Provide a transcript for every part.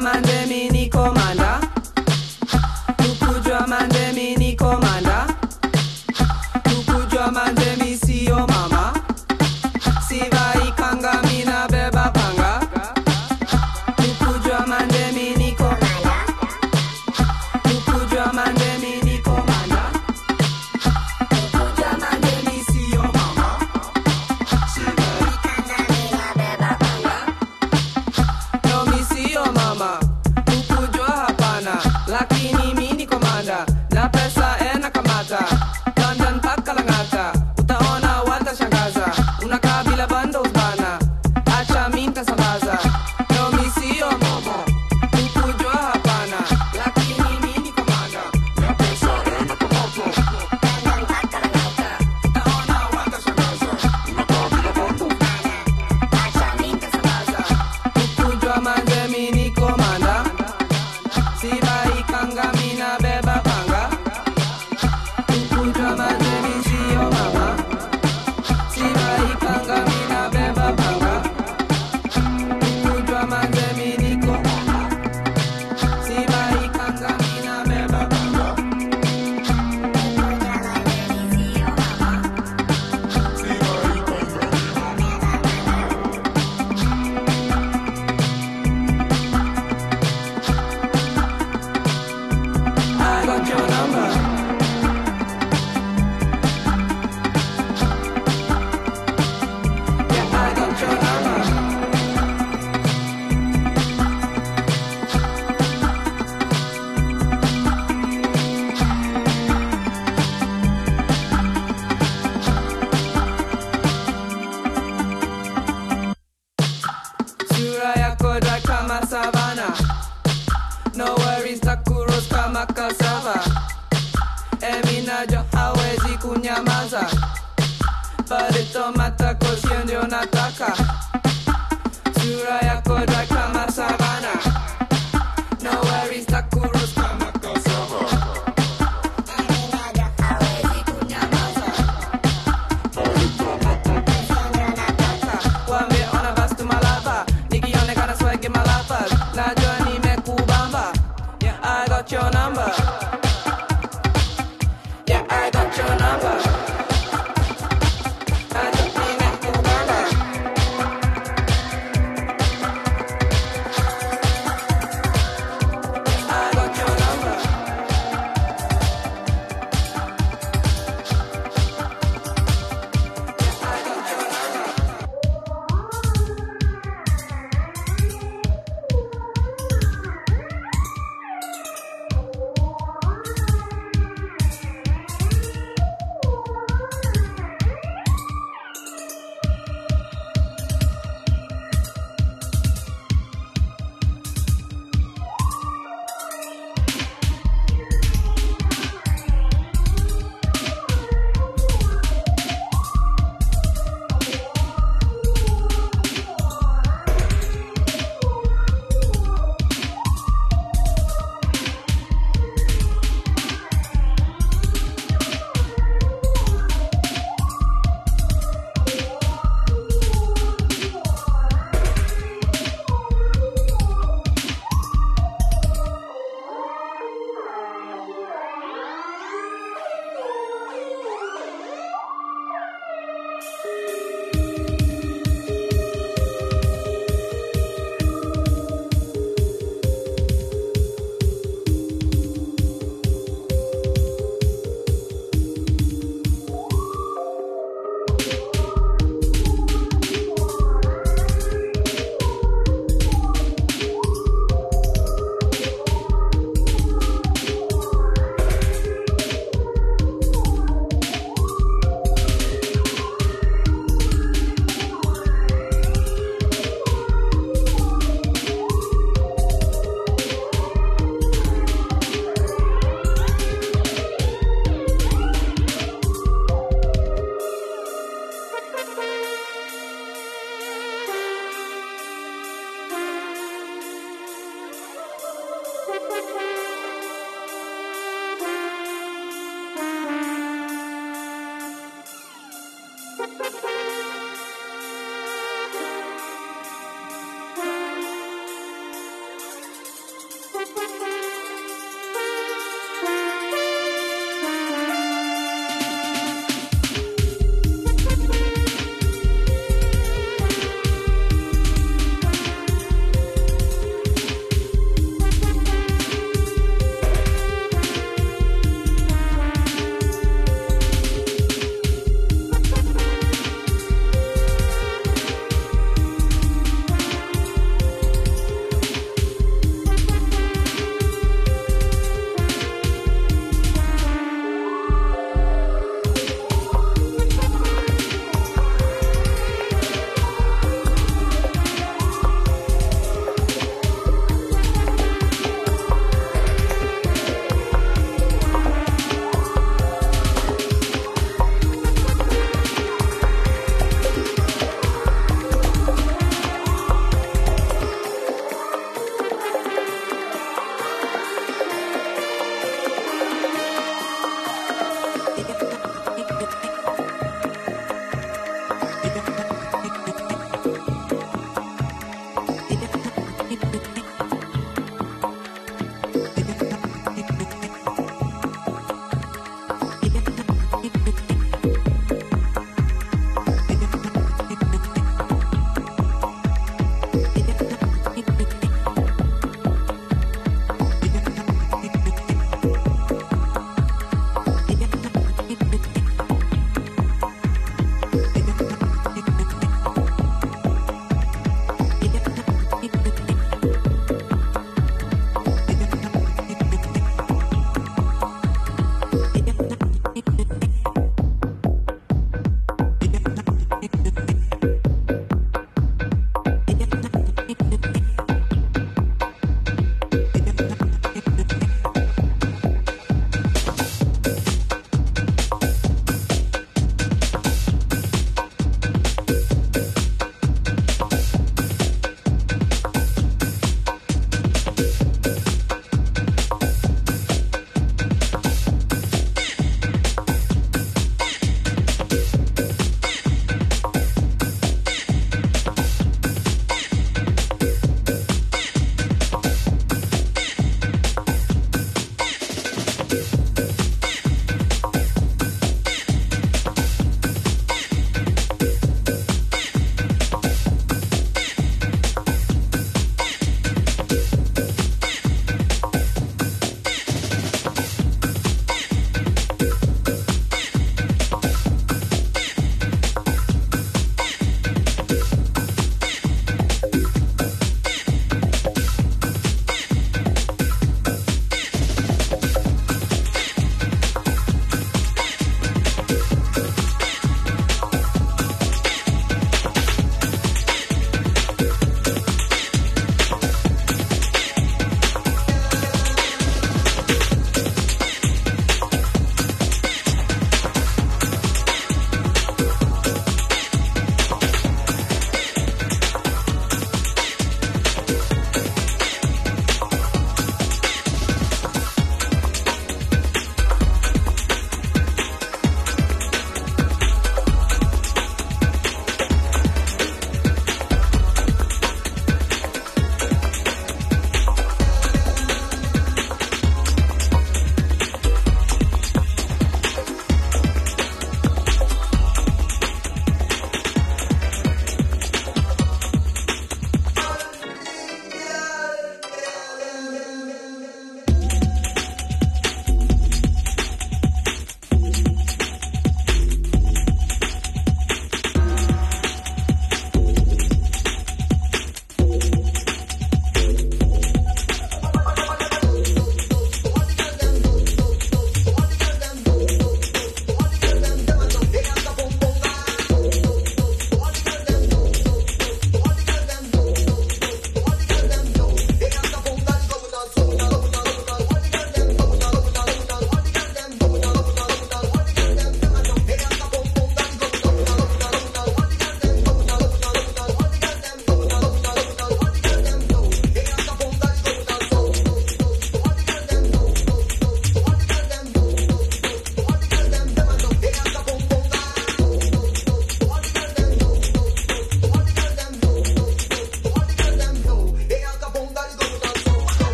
mandemi ni komanda. Ukujua mandemi ni komanda. Ukujua mandemi siyo mama. Sivai kanga mina beba panga. Ukujua mandemi ni komanda. Ukujua mandemi ni komanda. Ukujua mandemi siyo mama. Sivai kanga mina beba panga. No mi siyo mama. Ukujua hapana. Lakini mi ni komanda. Na pesa kamata. London paka langata. Utaona watashangaza. Unakaa bila bundles bana. Acha minta sambaza. No mi siyo mama. Ukujua hapana. Lakini mi ni komanda. Na pesa kamata. London paka langata. Utaona watashangaza. Unakaa bila bundles bana. Acha minta sambaza. Ukujua mandemi ni komanda. Sivai kanga mina beba panga. Ukujua mandemi siyo mama. Sivai kanga mina beba panga. Ukujua mandemi ni komanda. Sivai kanga mina beba panga. Ukujua mandemi siyo mama. Sivai kanga mina I got your number. Yeah, I got your number. Sura yako dry kama savana. No worries, takuros kama cassava. Eminajo hawezi kunyamaza. Pale tomata kosio ndio nataka. Sura yako dry kama savana. No worries, takuros kama cassava. Eminajo hawezi kunyamaza. Pale tomata kosio ndio nataka. Wambie ona bastu malapa. Nikionekana swag malapa. Najua nimekubamba. Yeah, I got your number. Yeah, I got your number. Najua nimekubamba.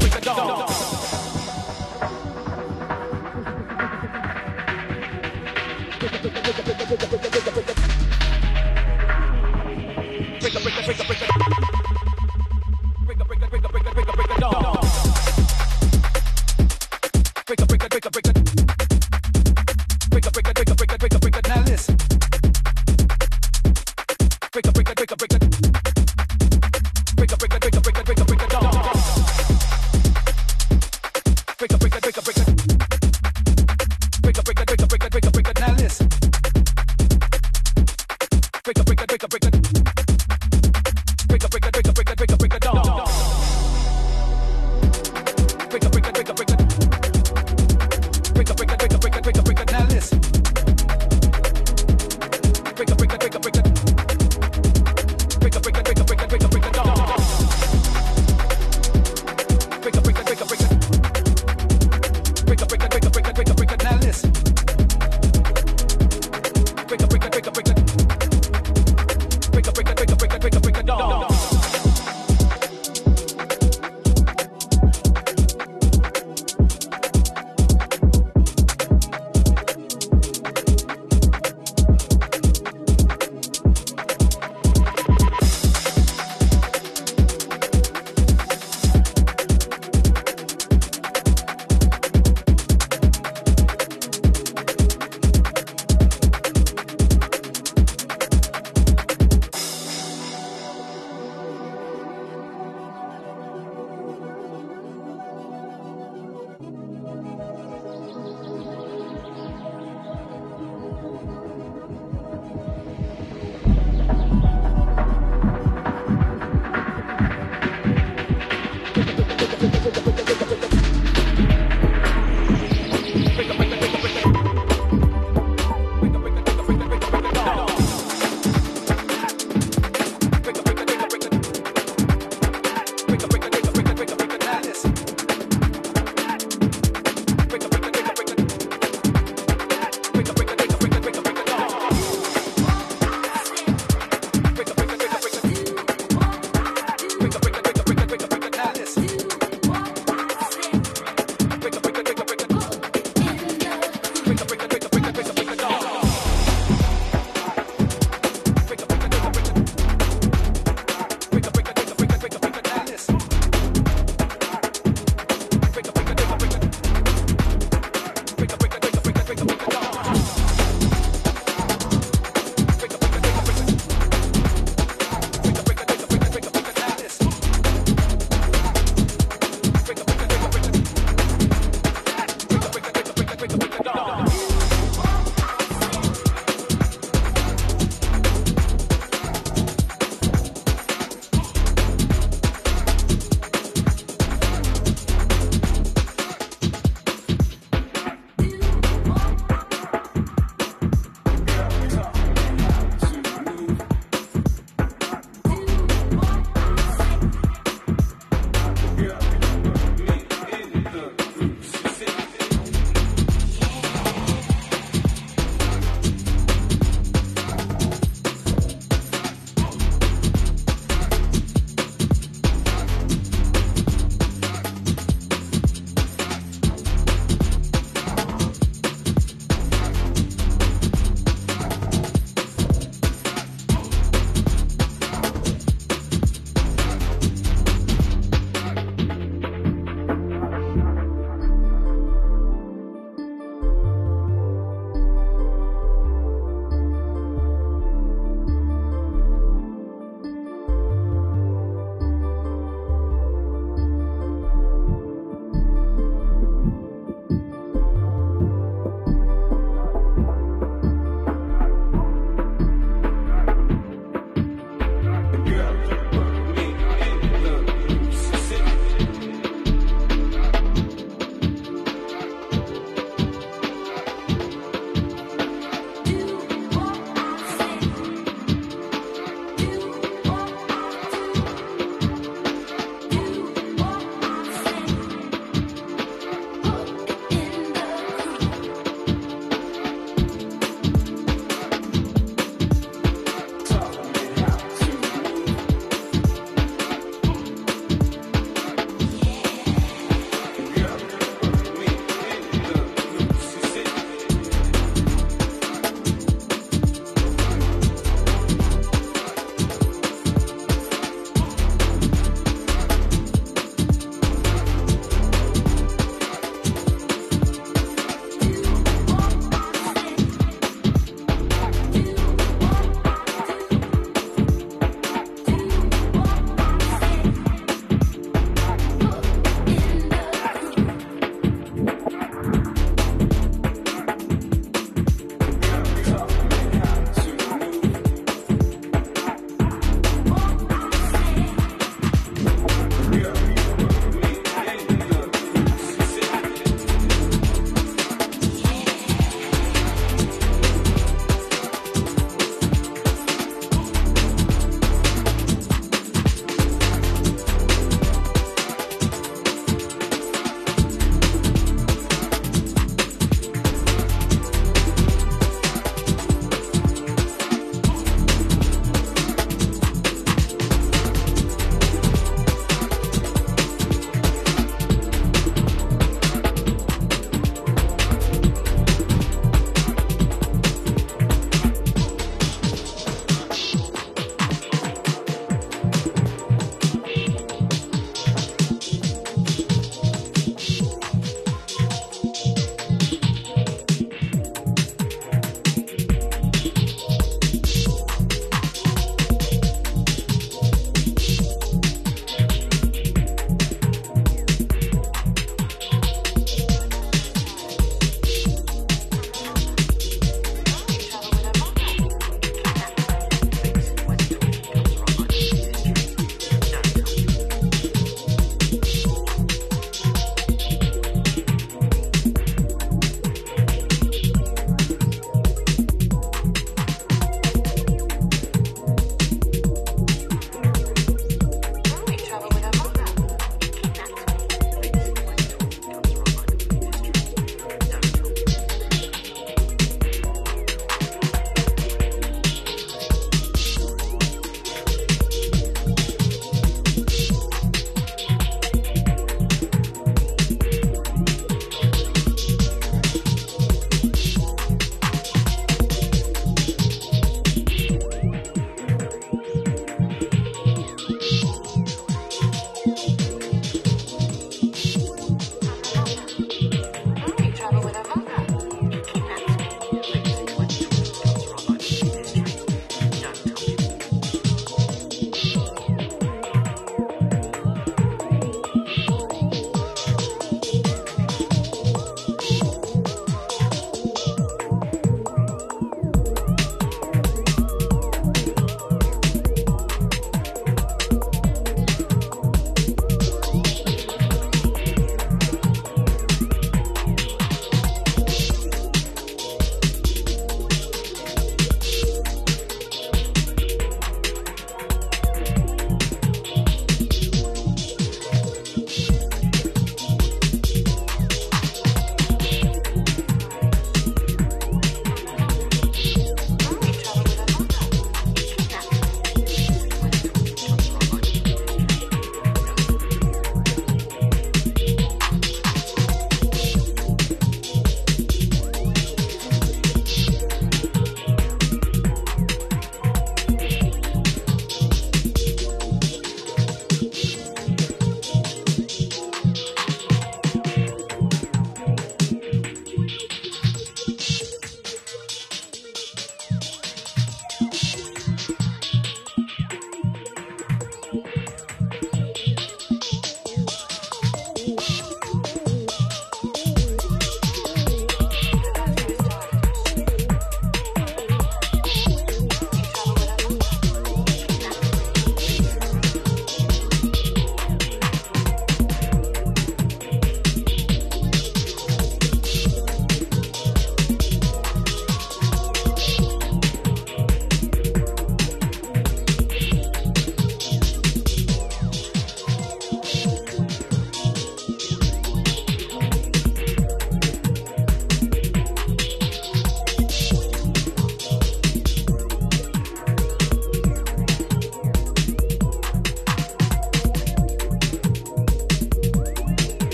Break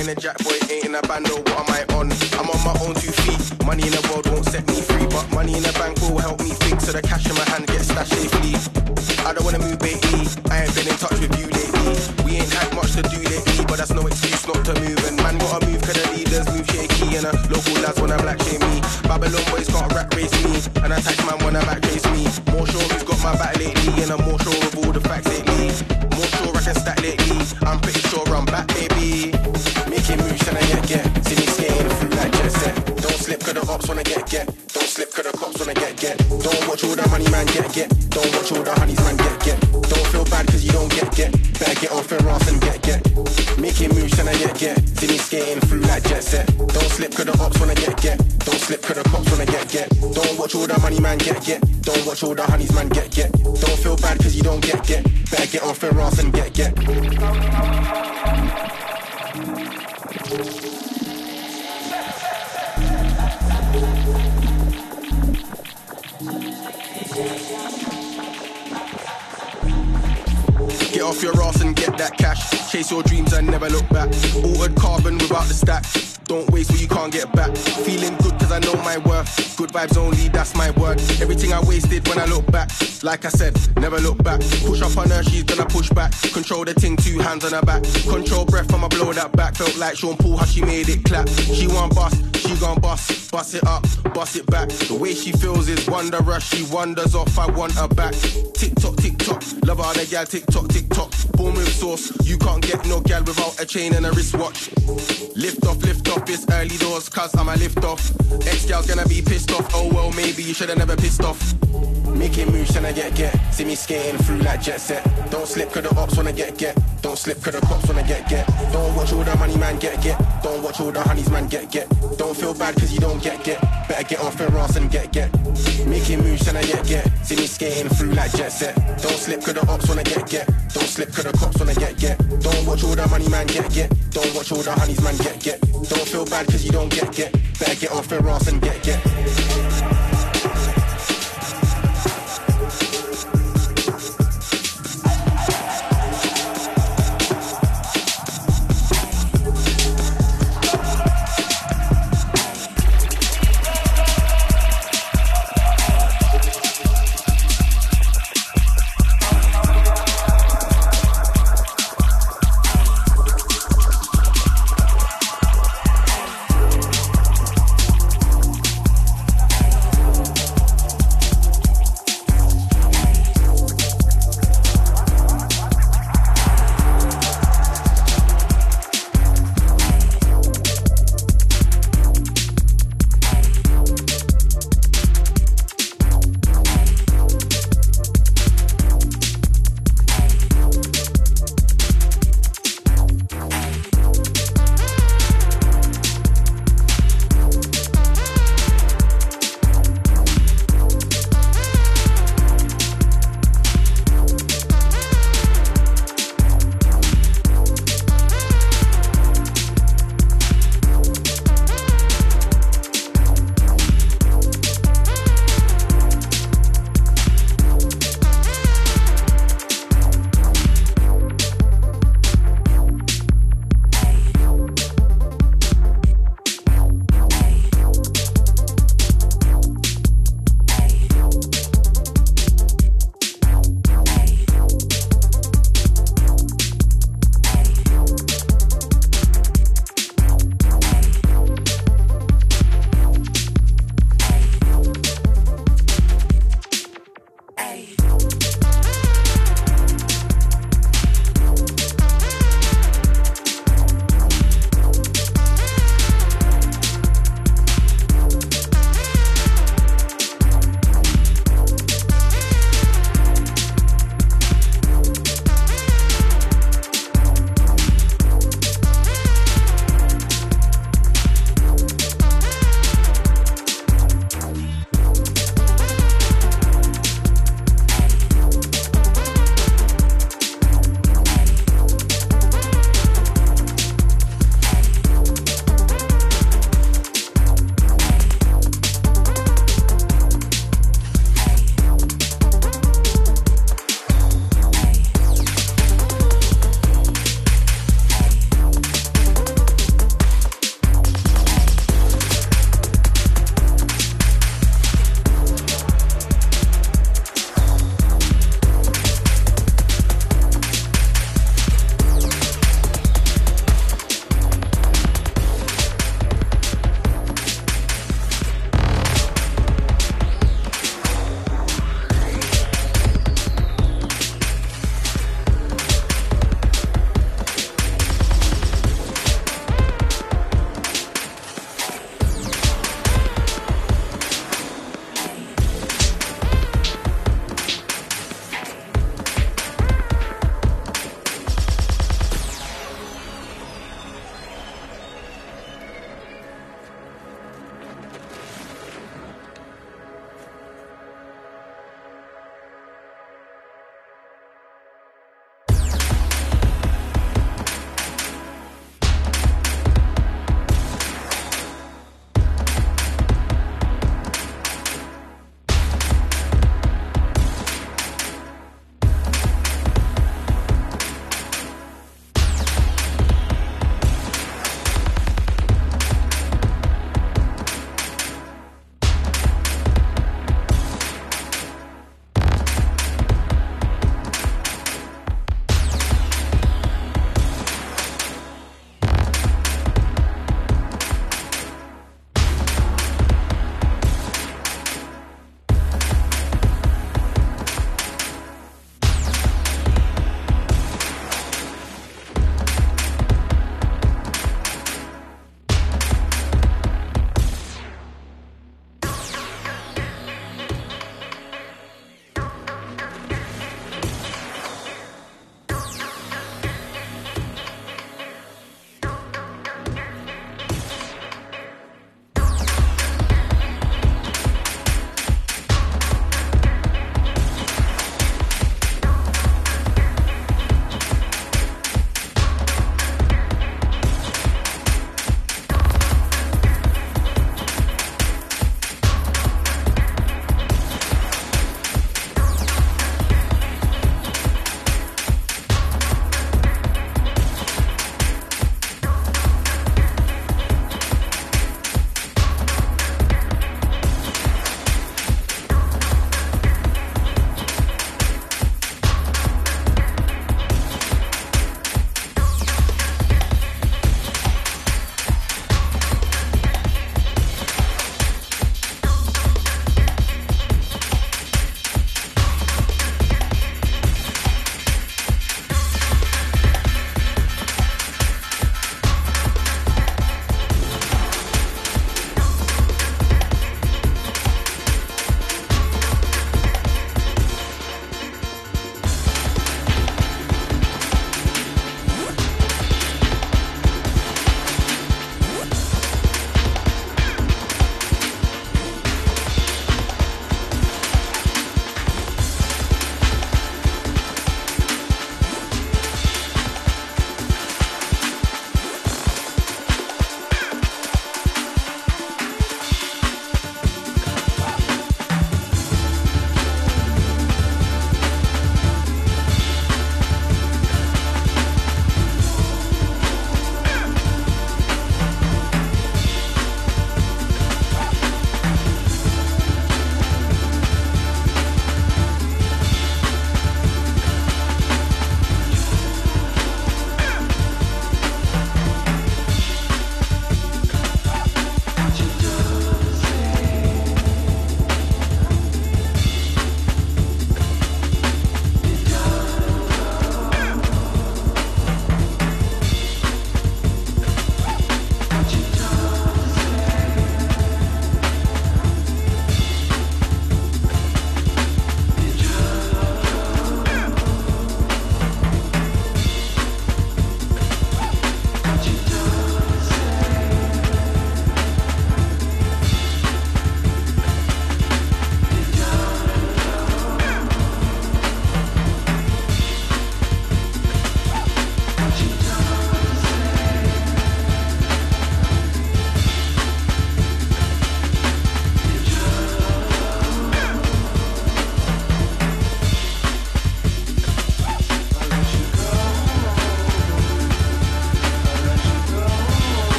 ain't a jack boy, ain't in a band, no, what am I on? I'm on my own 2 feet. Money in the world won't set me free, but money in the bank will help me think. So the cash in my hand gets stashed safely. I don't wanna move lately, I ain't been in touch with you lately. We ain't had much to do lately, but that's no excuse not to move. And man gotta move, cause the leaders move shaky. And the local lads wanna black shame me. Babylon boys can't rat race me, and a tax man wanna back race me. More sure who's got my back lately, and I'm more sure of all the facts lately. More sure I can stack lately, I'm pretty sure I'm back, baby. Making moves and I get. See me skating through like jet set. Don't slip cause the ops wanna get. Don't slip cause the cops wanna get. Don't watch all the money man get. Don't watch all the honeys man get. Don't feel bad cause you don't get. Better get off your ass and get. Making moves and I get. See me skating through like jet set. Don't slip cause the ops wanna get. Don't slip cause the cops wanna get. Don't watch all the money man get. Don't watch all the honeys man get. Don't feel bad cause you don't get. Better get off your ass and get. Get off your ass and get that cash. Chase your dreams and never look back. Altered carbon without the stack. Don't waste what you can't get back. Feeling good cause I know my worth. Good vibes only, that's my word. Everything I wasted when I look back. Like I said, never look back. Push up on her, she's gonna push back. Control the ting, 2 hands on her back. Control breath, I'ma blow that back. Felt like Sean Paul, how she made it clap. She want bust, she gon' bust. Bust it up, bust it back. The way she feels is wondrous. She wanders off, I want her back. Tick tock, love how the gal tick tock. Born with sauce, you can't get no gal without a chain and a wristwatch. Lift off, it's early doors, cause I'm a lift off. Ex-gal's gonna be pissed off, oh well maybe you should've never pissed off. Making moves and I get. See me skating through like jet set. Don't slip cause the ops wanna get. Don't slip cause the cops wanna get. Don't watch all the money man get. Don't watch all the honeys man get. Don't feel bad cause you don't get. Better get off your ass and get. Making moves and I get. See me skating through like jet set. Don't slip cause the ops wanna get. Don't slip cause the cops wanna get. Don't watch all the money man get. Don't watch all the honeys man get. Don't feel bad cause you don't get. Better get off your ass and get.